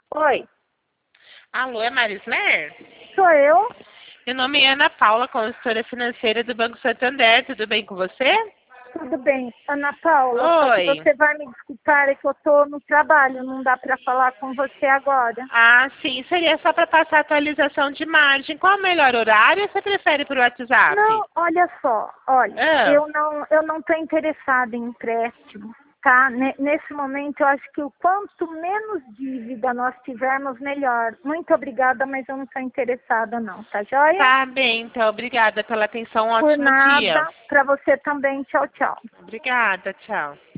Oi, Alô, é Marisler? sou eu? Meu nome é Ana Paula, consultora financeira do Banco Santander. Tudo bem com você? Tudo bem, Ana Paula, só que Oi. você vai me desculpar, é que eu estou no trabalho, não dá para falar com você agora. Ah, sim. Seria só para passar atualização de margem. Qual o melhor horário? Você prefere por WhatsApp? Não, olha só, olha, Ah, eu não estou interessada em empréstimo, tá? Nesse momento, eu acho que o quanto menos dívida nós tivermos, melhor. Muito obrigada, mas eu não estou interessada não, tá joia? tá bem, então. Obrigada pela atenção. Um Por ótimo dia. nada, para você também, tchau, tchau. Obrigada, tchau.